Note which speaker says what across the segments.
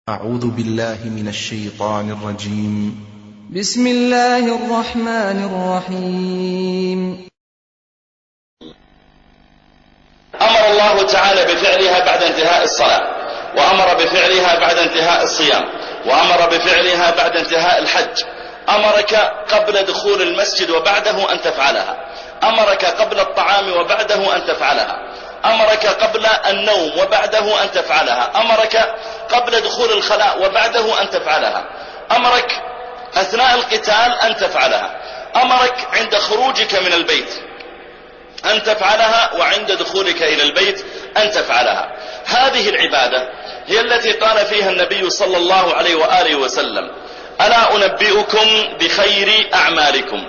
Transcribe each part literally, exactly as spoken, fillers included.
Speaker 1: أعوذ بالله من الشيطان الرجيم.
Speaker 2: بسم الله الرحمن الرحيم.
Speaker 3: أمر الله تعالى بفعلها بعد انتهاء الصلاة، وأمر بفعلها بعد انتهاء الصيام، وأمر بفعلها بعد انتهاء الحج. أمرك قبل دخول المسجد وبعده أن تفعلها، أمرك قبل الطعام وبعده أن تفعلها، أمرك قبل النوم وبعده أن تفعلها، أمرك قبل دخول الخلاء وبعده أن تفعلها، أمرك أثناء القتال أن تفعلها، أمرك عند خروجك من البيت أن تفعلها، وعند دخولك إلى البيت أن تفعلها. هذه العبادة هي التي قال فيها النبي صلى الله عليه وآله وسلم: ألا أنبئكم بخير أعمالكم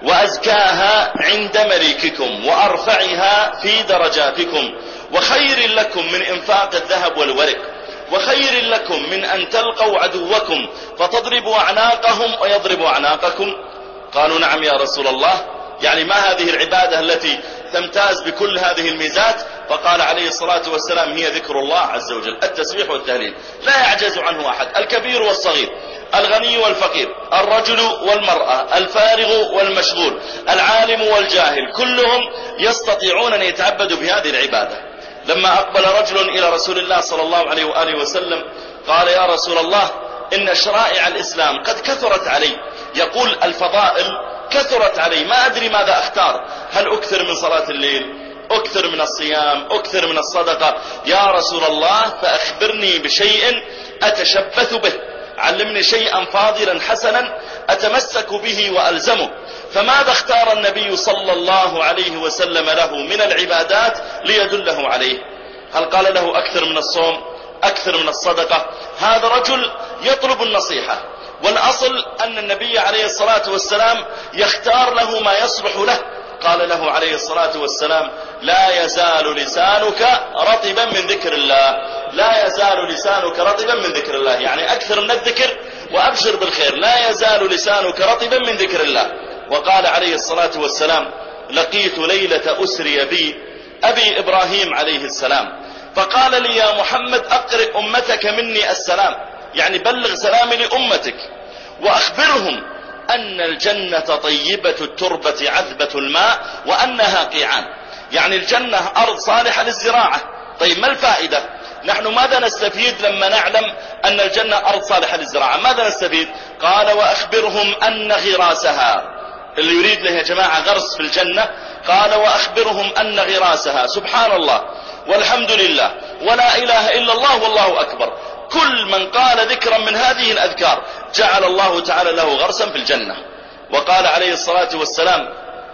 Speaker 3: وأزكاها عند مليككم وأرفعها في درجاتكم وخير لكم من إنفاق الذهب والورق وخير لكم من أن تلقوا عدوكم فتضربوا أعناقهم ويضربوا أعناقكم. قالوا: نعم يا رسول الله، يعني ما هذه العبادة التي تمتاز بكل هذه الميزات؟ فقال عليه الصلاة والسلام: هي ذكر الله عز وجل، التسبيح والتهليل، لا يعجز عنه أحد، الكبير والصغير، الغني والفقير، الرجل والمرأة، الفارغ والمشغول، العالم والجاهل، كلهم يستطيعون أن يتعبدوا بهذه العبادة. لما أقبل رجل إلى رسول الله صلى الله عليه وآله وسلم قال: يا رسول الله، إن شرائع الإسلام قد كثرت علي، يقول الفضائل كثرت علي، ما أدري ماذا أختار، هل أكثر من صلاة الليل، أكثر من الصيام، أكثر من الصدقة؟ يا رسول الله، فأخبرني بشيء أتشبث به، علمني شيئا فاضلا حسنا أتمسك به وألزمه. فماذا اختار النبي صلى الله عليه وسلم له من العبادات ليدله عليه؟ هل قال له أكثر من الصوم، أكثر من الصدقة؟ هذا رجل يطلب النصيحة، والأصل أن النبي عليه الصلاة والسلام يختار له ما يصلح له. قال له عليه الصلاة والسلام: لا يزال لسانك رطبا من ذكر الله، لا يزال لسانك رطبا من ذكر الله، يعني أكثر من الذكر وأبشر بالخير، لا يزال لسانك رطبا من ذكر الله. وقال عليه الصلاة والسلام: لقيت ليلة أسري بي أبي إبراهيم عليه السلام، فقال لي: يا محمد، أقرئ أمتك مني السلام، يعني بلغ سلامي لأمتك، وأخبرهم أن الجنة طيبة التربة عذبة الماء وأنها قيعان، يعني الجنة أرض صالحة للزراعة. طيب ما الفائدة؟ نحن ماذا نستفيد لما نعلم أن الجنة أرض صالحة للزراعة؟ ماذا نستفيد؟ قال: وأخبرهم أن غراسها، اللي يريد له يا جماعة غرس في الجنة، قال: وأخبرهم أن غراسها سبحان الله والحمد لله ولا إله إلا الله والله أكبر، كل من قال ذكرا من هذه الأذكار جعل الله تعالى له غرسا في الجنة. وقال عليه الصلاة والسلام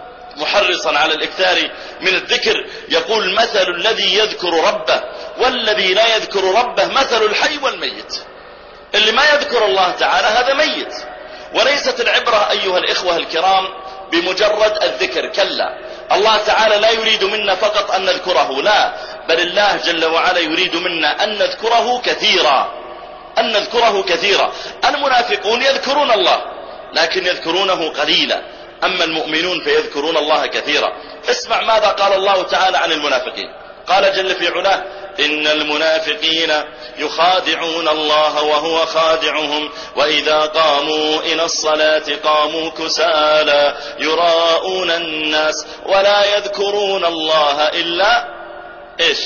Speaker 3: محرصا على الإكثار من الذكر، يقول: مثل الذي يذكر ربه والذي لا يذكر ربه مثل الحي والميت. اللي ما يذكر الله تعالى هذا ميت. وليست العبرة أيها الإخوة الكرام بمجرد الذكر، كلا، الله تعالى لا يريد منا فقط أن نذكره، لا، بل الله جل وعلا يريد منا أن نذكره كثيرا، أن نذكره كثيرا. المنافقون يذكرون الله لكن يذكرونه قليلا، أما المؤمنون فيذكرون الله كثيرا. اسمع ماذا قال الله تعالى عن المنافقين، قال جل في علاه: إن المنافقين يخادعون الله وهو خادعهم وإذا قاموا إلى الصلاة قاموا كسالى يراءون الناس ولا يذكرون الله إلا إيش؟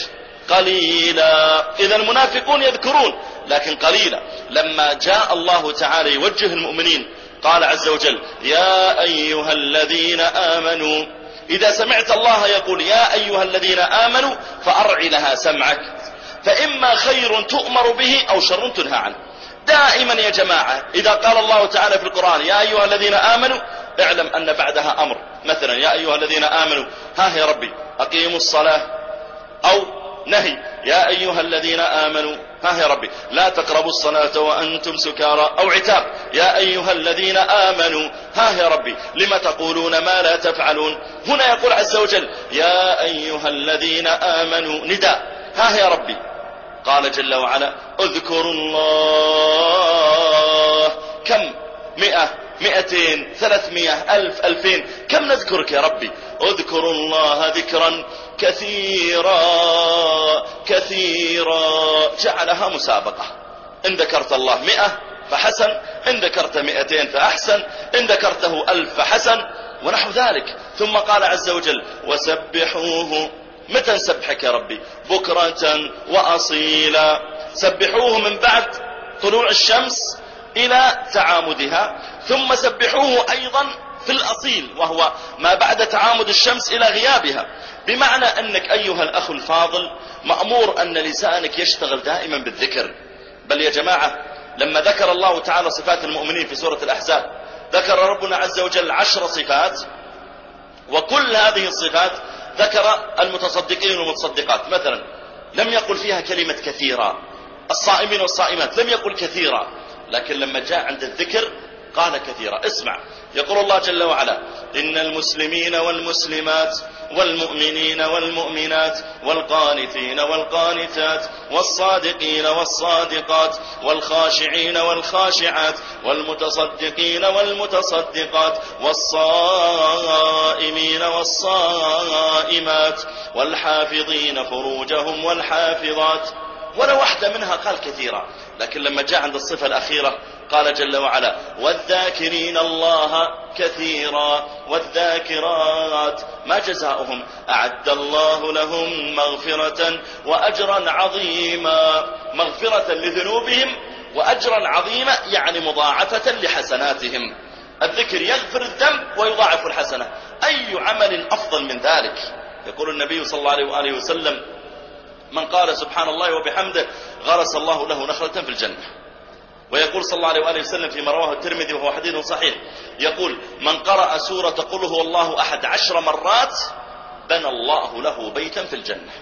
Speaker 3: قليلا. إذا المنافقون يذكرون لكن قليلا. لما جاء الله تعالى يوجه المؤمنين قال عز وجل: يا أيها الذين آمنوا، إذا سمعت الله يقول يا أيها الذين آمنوا فأرع لها سمعك، فإما خير تؤمر به أو شر تنهى عنه. دائما يا جماعة إذا قال الله تعالى في القرآن يا أيها الذين آمنوا، اعلم أن بعدها أمر. مثلا يا أيها الذين آمنوا ها يا ربي أقيموا الصلاة، أو نهي يا أيها الذين آمنوا ها يا ربي لا تقربوا الصلاة وأنتم سكارى، أو عتاب يا أيها الذين آمنوا ها يا ربي لما تقولون ما لا تفعلون. هنا يقول عز وجل يا أيها الذين آمنوا نداء، ها يا ربي. قال جل وعلا اذكروا الله، كم؟ مئة، مئتين، ثلاثمائة، ألف، ألفين، كم نذكرك يا ربي؟ اذكروا الله ذكرا كثيرا كثيرا. جعلها مسابقة، إن ذكرت الله مئة فحسن، إن ذكرت مئتين فأحسن، إن ذكرته ألف فحسن، ونحو ذلك. ثم قال عز وجل وسبحوه. متى نسبحك يا ربي؟ بكرة وأصيلا. سبحوه من بعد طلوع الشمس إلى تعامدها، ثم سبحوه أيضا في الأصيل وهو ما بعد تعامد الشمس إلى غيابها. بمعنى أنك أيها الأخ الفاضل مأمور أن لسانك يشتغل دائما بالذكر. بل يا جماعة لما ذكر الله تعالى صفات المؤمنين في سورة الأحزاب ذكر ربنا عز وجل عشر صفات، وكل هذه الصفات ذكر المتصدقين والمتصدقات. مثلا لم يقل فيها كلمة كثيرا، الصائمين والصائمات لم يقل كثيرا، لكن لما جاء عند الذكر قال كثيرا. اسمع، يقول الله جل وعلا إن المسلمين والمسلمات والمؤمنين والمؤمنات والقانتين والقانتات والصادقين والصادقات والخاشعين والخاشعات والمتصدقين والمتصدقات والصائمين والصائمات والحافظين فروجهم والحافظات. ولا واحدة منها قال كثيرا، لكن لما جاء عند الصفة الأخيرة قال جل وعلا والذاكرين الله كثيرا والذاكرات ما جزاؤهم أعد الله لهم مغفرة وأجرا عظيما. مغفرة لذنوبهم وأجرا عظيما يعني مضاعفة لحسناتهم. الذكر يغفر الذنب ويضاعف الحسنة، أي عمل أفضل من ذلك؟ يقول النبي صلى الله عليه وآله وسلم من قال سبحان الله وبحمده غرس الله له نخلة في الجنة. ويقول صلى الله عليه وآله وسلم فيما رواه الترمذي وهو حديث صحيح يقول من قرأ سورة قل هو الله أحد عشر مرات بنى الله له بيتا في الجنة.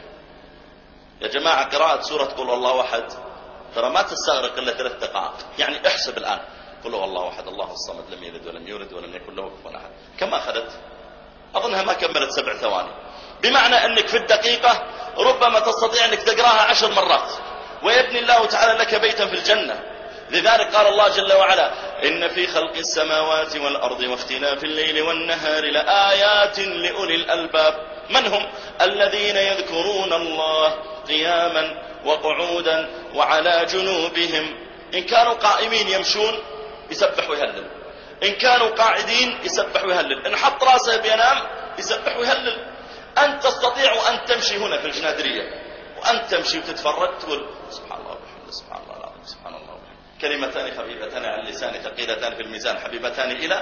Speaker 3: يا جماعة قراءة سورة قل هو الله أحد ترى ما تستغرق إلا ثلاث دقائق. يعني احسب الآن قل هو الله أحد الله الصمد لم يلد ولم يولد ولم يكن له كفوا أحد، كم أخذت؟ أظنها ما كملت سبع ثواني. بمعنى أنك في الدقيقة ربما تستطيع أنك تقراها عشر مرات، ويبني الله تعالى لك بيتا في الجنة. لذلك قال الله جل وعلا إن في خلق السماوات والأرض واختلاف الليل والنهار لآيات لأولي الألباب. من هم؟ الذين يذكرون الله قياما وقعودا وعلى جنوبهم. إن كانوا قائمين يمشون يسبح ويهلل، إن كانوا قاعدين يسبح ويهلل، إن حط راسه بينام يسبح ويهلل. أنت تستطيع أن تمشي هنا في الجنادرية وأن تمشي وتتفرج تقول سبحان الله وبحمده سبحان الله العظيم سبحان الله وبحمده، كلمتان خفيفتان على اللسان ثقيلتان في الميزان حبيبتان إلى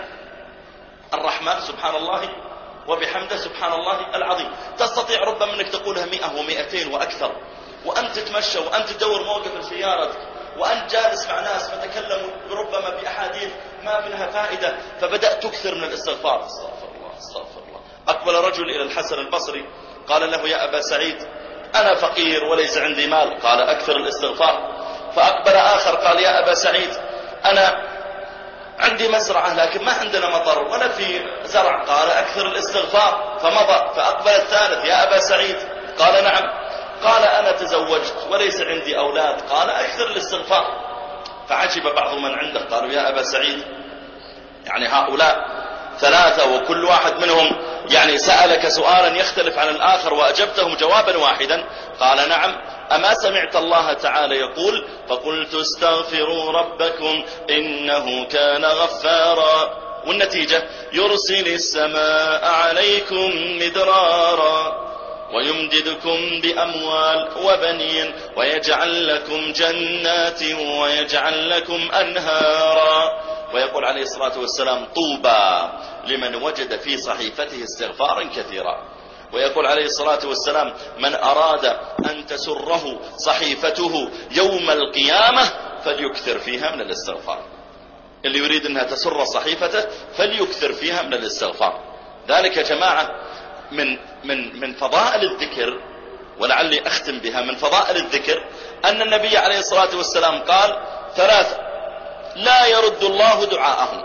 Speaker 3: الرحمن سبحان الله وبحمده سبحان الله العظيم. تستطيع ربما أنك تقولها مئة ومئتين وأكثر وأنت تتمشى وأنت تدور موقف السيارة وأنت جالس مع ناس فتكلموا ربما بأحاديث ما منها فائدة، فبدأت تكثر من الاستغفار. استغفر الله استغفر الله. أقبل رجل إلى الحسن البصري قال له يا أبا سعيد أنا فقير وليس عندي مال، قال أكثر الاستغفار. فأقبل آخر قال يا أبا سعيد أنا عندي مزرعة لكن ما عندنا مطر ولا في زرع، قال أكثر الاستغفار. فمضى. فأقبل الثالث يا أبا سعيد قال نعم، قال أنا تزوجت وليس عندي أولاد، قال أكثر الاستغفار. فعجب بعض من عنده قالوا يا أبا سعيد يعني هؤلاء ثلاثة وكل واحد منهم يعني سألك سؤالا يختلف عن الآخر وأجبتهم جوابا واحدا. قال نعم، أما سمعت الله تعالى يقول فقلت استغفروا ربكم إنه كان غفارا. والنتيجة يرسل السماء عليكم مدرارا ويمددكم بأموال وبنين ويجعل لكم جنات ويجعل لكم أنهارا. ويقول عليه الصلاة والسلام طوبى لمن وجد في صحيفته استغفارا كثيرا. ويقول عليه الصلاة والسلام من أراد أن تسره صحيفته يوم القيامة فليكثر فيها من الاستغفار. اللي يريد أنها تسر صحيفته فليكثر فيها من الاستغفار. ذلك يا جماعة من, من, من فضائل الذكر، ولعلي أختم بها، من فضائل الذكر أن النبي عليه الصلاة والسلام قال ثلاثة لا يرد الله دعاءهم،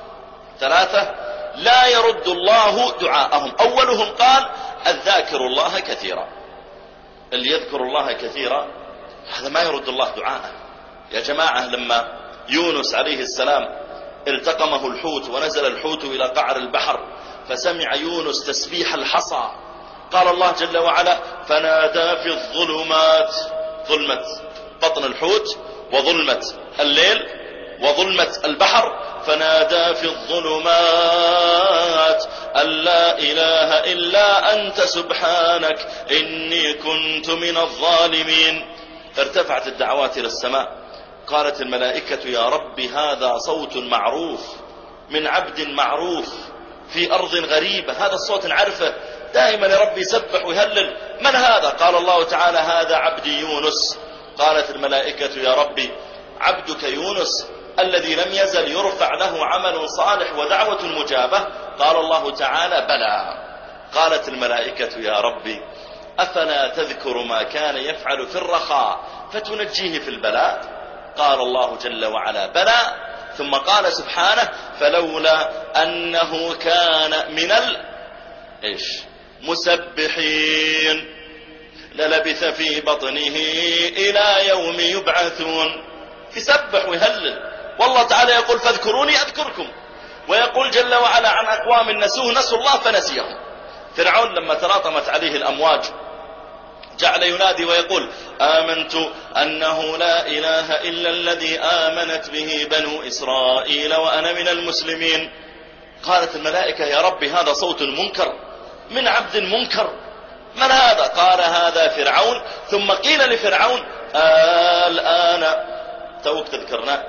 Speaker 3: ثلاثة لا يرد الله دعاءهم. أولهم قال الذاكر الله كثيرا. اللي يذكر الله كثيرا هذا ما يرد الله دعاءه. يا جماعة لما يونس عليه السلام التقمه الحوت ونزل الحوت إلى قعر البحر فسمع يونس تسبيح الحصى، قال الله جل وعلا فنادى في الظلمات، ظلمة بطن الحوت وظلمة الليل وظلمة البحر، فنادى في الظلمات أن لا إله إلا أنت سبحانك إني كنت من الظالمين. فارتفعت الدعوات إلى السماء. قالت الملائكة يا رب هذا صوت معروف من عبد معروف في أرض غريبة، هذا الصوت نعرفه دائما يا رب يسبح ويهلل، من هذا؟ قال الله تعالى هذا عبدي يونس. قالت الملائكة يا ربي عبدك يونس الذي لم يزل يرفع له عمل صالح ودعوة مجابة. قال الله تعالى بلى. قالت الملائكة يا ربي أفلا تذكر ما كان يفعل في الرخاء فتنجيه في البلاء؟ قال الله جل وعلا بلى. ثم قال سبحانه فلولا أنه كان من ال إيش مسبحين للبث في بطنه إلى يوم يبعثون. يسبح ويهلل. والله تعالى يقول فاذكروني أذكركم، ويقول جل وعلا عن أقوام نسوه نسوا الله فنسيهم. فرعون لما تلاطمت عليه الأمواج جعل ينادي ويقول آمنت أنه لا إله إلا الذي آمنت به بنو إسرائيل وأنا من المسلمين. قالت الملائكة يا رب هذا صوت منكر من عبد منكر، من هذا؟ قال هذا فرعون. ثم قيل لفرعون الآن توك تذكرنا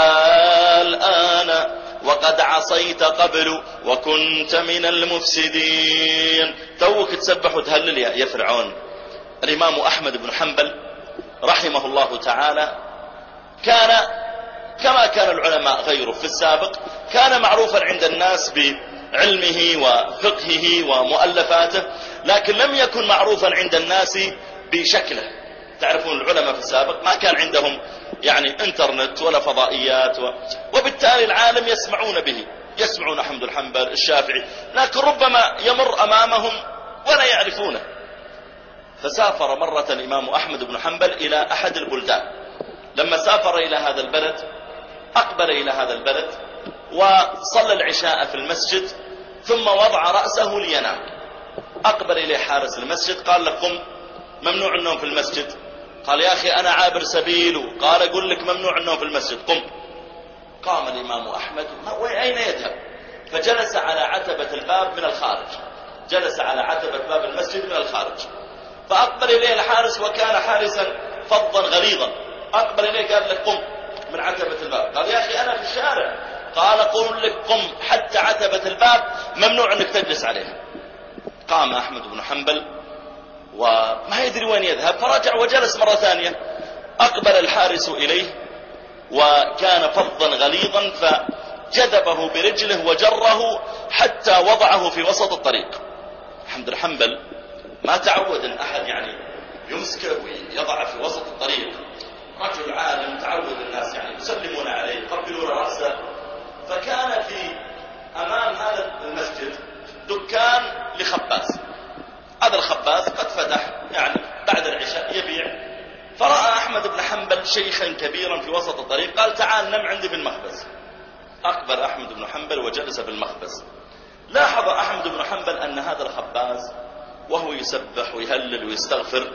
Speaker 3: الآن وقد عصيت قبل وكنت من المفسدين. توك تسبح وتهلل يا فرعون. الإمام أحمد بن حنبل رحمه الله تعالى كان كما كان العلماء غيره في السابق، كان معروفا عند الناس بعلمه وفقهه ومؤلفاته، لكن لم يكن معروفا عند الناس بشكله. تعرفون العلماء في السابق ما كان عندهم يعني انترنت ولا فضائيات و... وبالتالي العالم يسمعون به، يسمعون أحمد بن حنبل الشافعي، لكن ربما يمر أمامهم ولا يعرفونه. فسافر مرة الإمام أحمد بن حنبل إلى أحد البلدان. لما سافر إلى هذا البلد أقبل إلى هذا البلد وصلى العشاء في المسجد ثم وضع رأسه لينام. أقبل إليه حارس المسجد قال له قم، ممنوع النوم في المسجد. قال يا أخي أنا عابر سبيل. قال أقول لك ممنوع النوم في المسجد، قم. قام الإمام أحمد أين يذهب؟ فجلس على عتبة الباب من الخارج، جلس على عتبة باب المسجد من الخارج. فأقبل إليه الحارس وكان حارسا فظا غليظا. أقبل إليه قال لك قم من عتبة الباب. قال يا أخي أنا في الشارع. قال قل لك قم حتى عتبة الباب ممنوع أنك تجلس عليها. قام أحمد بن حنبل وما يدري وين يذهب، فرجع وجلس مرة ثانية. أقبل الحارس إليه وكان فظا غليظا فجذبه برجله وجره حتى وضعه في وسط الطريق. أحمد بن حنبل ما تعود أن أحد يعني يمسكه ويضعه في وسط الطريق، رجل عالم تعود الناس يعني يسلمون عليه يقبلون رأسه. فكان في أمام هذا المسجد دكان لخباز. هذا الخباز قد فتح يعني بعد العشاء يبيع. فرأى أحمد بن حنبل شيخا كبيرا في وسط الطريق، قال تعال نم عندي في المخبز. أقبل أحمد بن حنبل وجلس في المخبز. لاحظ أحمد بن حنبل أن هذا الخباز وهو يسبح ويهلل ويستغفر،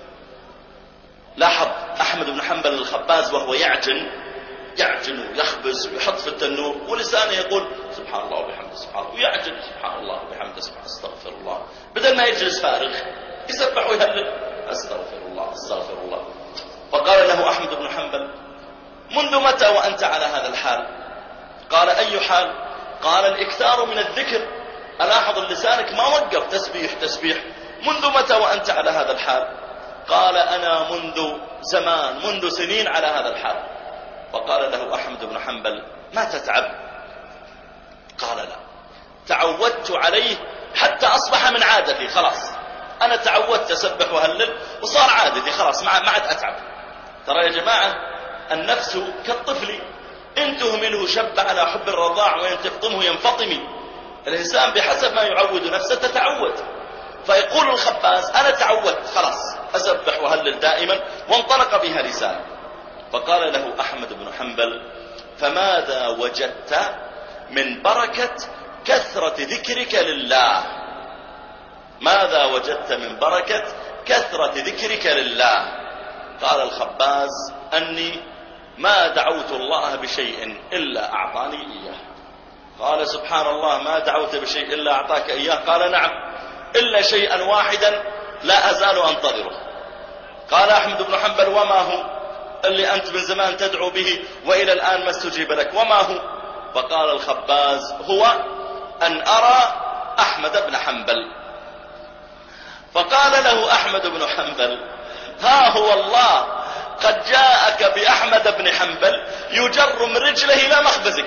Speaker 3: لاحظ أحمد بن حنبل الخباز وهو يعجن يعجن ويخبز ويحط في التنور ولسانه يقول سبحان الله وبحمده سبحان الله، ويعجن سبحان الله وبحمده سبحان استغفر الله، بدل ما يجلس فارغ يسبح ويهلل استغفر الله استغفر الله. فقال له أحمد بن حنبل منذ متى وأنت على هذا الحال؟ قال أي حال؟ قال الإكثار من الذكر. ألاحظ لسانك ما وقف تسبيح تسبيح، منذ متى وأنت على هذا الحال؟ قال أنا منذ زمان منذ سنين على هذا الحال. فقال له أحمد بن حنبل ما تتعب؟ قال لا، تعودت عليه حتى أصبح من عادتي، خلاص أنا تعودت أسبح وهلل وصار عادتي خلاص ما عاد أتعب. ترى يا جماعة النفس كالطفل إن تهمله شب على حب الرضاع وإن تفطمه ينفطم. الإنسان بحسب ما يعود نفسه تتعود. فيقول الخباز أنا تعودت خلاص أسبح وهلل دائما، وانطلق بها لسانه. فقال له أحمد بن حنبل فماذا وجدت من بركة كثرة ذكرك لله؟ ماذا وجدت من بركة كثرة ذكرك لله؟ قال الخباز أني ما دعوت الله بشيء إلا أعطاني إياه. قال سبحان الله ما دعوت بشيء إلا أعطاك إياه؟ قال نعم، إلا شيئا واحدا لا أزال أنتظره. قال أحمد بن حنبل وما هو اللي أنت من زمان تدعو به وإلى الآن ما استجيب لك؟ وما هو؟ فقال الخباز هو أن أرى أحمد بن حنبل. فقال له أحمد بن حنبل ها هو الله قد جاءك بأحمد بن حنبل يجر من رجله إلى مخبزك.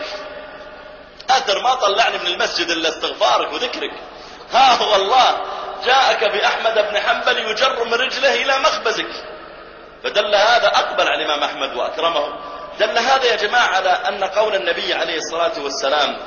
Speaker 3: أثر ما طلعني من المسجد إلا استغفارك وذكرك. ها هو الله جاءك بأحمد بن حنبل يجر من رجله إلى مخبزك. فدل هذا، أقبل على الإمام أحمد وأكرمه، دل هذا يا جماعة على أن قول النبي عليه الصلاة والسلام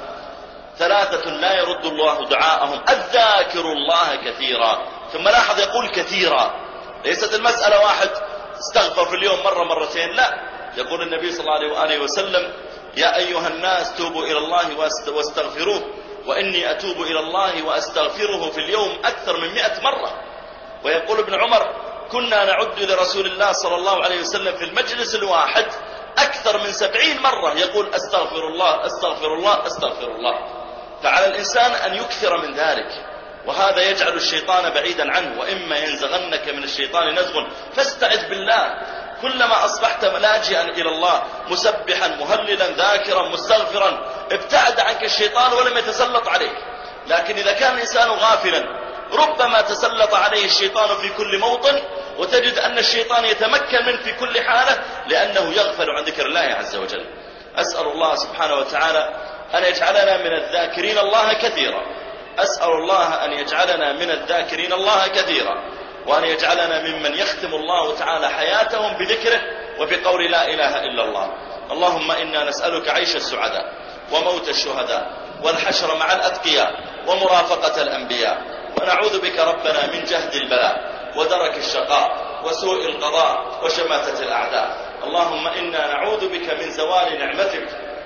Speaker 3: ثلاثة لا يرد الله دعاءهم: الذاكر الله كثيرا. ثم لاحظ يقول كثيرا، ليست المسألة واحد استغفر في اليوم مرة مرتين، لا، يقول النبي صلى الله عليه وآله وسلم: يا أيها الناس توبوا إلى الله واستغفروه، وإني أتوب إلى الله وأستغفره في اليوم أكثر من مئة مرة. ويقول ابن عمر: كنا نعد لرسول الله صلى الله عليه وسلم في المجلس الواحد أكثر من سبعين مرة يقول أستغفر الله أستغفر الله أستغفر الله. فعلى الإنسان أن يكثر من ذلك، وهذا يجعل الشيطان بعيدا عنه. وإما ينزغنك من الشيطان نزغ فاستعذ بالله. كلما أصبحت لاجئا إلى الله مسبحا مهللا ذاكرا مستغفرا ابتعد عنك الشيطان ولم يتسلط عليك. لكن إذا كان الإنسان غافلا ربما تسلط عليه الشيطان في كل موطن، وتجد أن الشيطان يتمكن منه في كل حالة لأنه يغفل عن ذكر الله عز وجل. أسأل الله سبحانه وتعالى أن يجعلنا من الذاكرين الله كثيرا. أسأل الله أن يجعلنا من الذاكرين الله كثيرا، وأن يجعلنا ممن يختم الله تعالى حياتهم بذكره وبقول لا إله إلا الله. اللهم إنا نسألك عيش السعداء وموت الشهداء والحشر مع الأتقياء ومرافقة الأنبياء، ونعوذ بك ربنا من جهد البلاء ودرك الشقاء وسوء القضاء وشماتة الأعداء. اللهم إنا نعوذ بك من زوال نعمتك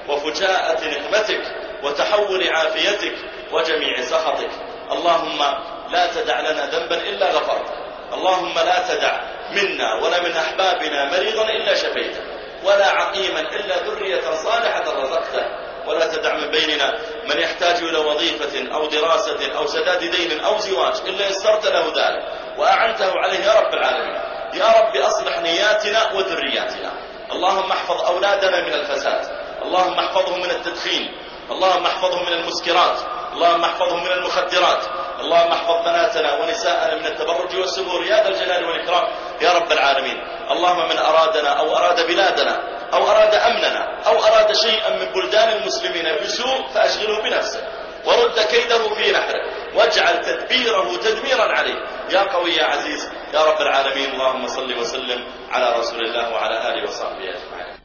Speaker 3: وفجاءة نقمتك وتحول عافيتك وجميع سخطك. اللهم لا تدع لنا ذنبا إلا غفرته، اللهم لا تدع منا ولا من أحبابنا مريضا إلا شفيته، ولا عقيما إلا ذرية صالحة رزقته، ولا تدع من بيننا من يحتاج إلى وظيفة أو دراسة أو سداد دين أو زواج إلا يسرت له ذلك وأعنته عليه يا رب العالمين. يا رب أصلح نياتنا وذرياتنا. اللهم احفظ أولادنا من الفساد، اللهم احفظهم من التدخين، اللهم احفظهم من المسكرات، اللهم احفظهم من المخدرات، اللهم احفظ بناتنا ونساءنا من التبرج والسبور يا ذا الجلال والإكرام يا رب العالمين. اللهم من أرادنا أو أراد بلادنا أو أراد أمننا أو أراد شيئا من بلدان المسلمين بسوء فأشغله بنفسه ورد كيده في نحره واجعل تدبيره تدميرا عليه يا قوي يا عزيز يا رب العالمين. اللهم صل وسلم على رسول الله وعلى آله وصحبه أجمعين.